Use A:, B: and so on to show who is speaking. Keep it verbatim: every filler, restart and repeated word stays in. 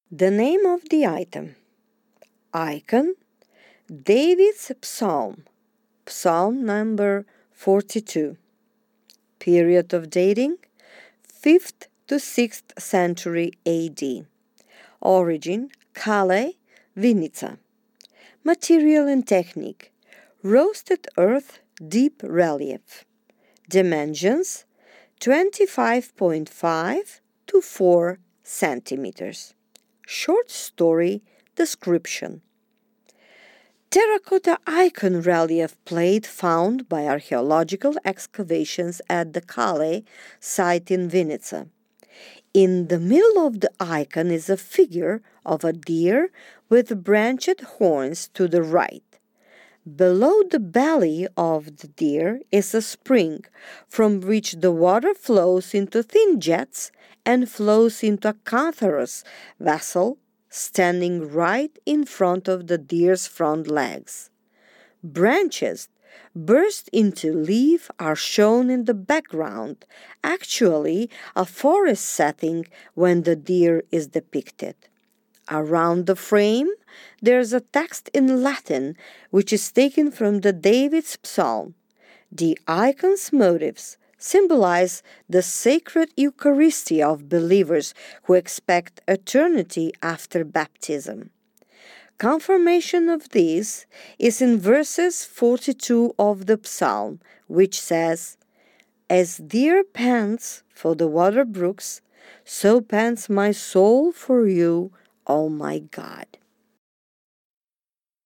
A: The name of the item. Icon, David's Psalm, Psalm number forty-two. Period of dating, fifth to sixth century A D. Origin, Calais, Vinica. Material and technique, roasted earth, deep relief. Dimensions, twenty-five point five to four centimeters. Short story description. Terracotta icon relief plate found by archaeological excavations at the Calais site in Vinica. In the middle of the icon is a figure of a deer with branched horns to the right. Below the belly of the deer is a spring from which the water flows into thin jets and flows into a cantharus vessel standing right in front of the deer's front legs. Branches burst into leaf are shown in the background, actually a forest setting when the deer is depicted. Around the frame, there's a text in Latin which is taken from the David's Psalm. The icon's motifs symbolize the sacred Eucharistia of believers who expect eternity after baptism. Confirmation of this is in verses forty-two of the Psalm, which says, "As deer pants for the water brooks, so pants my soul for you, O my God."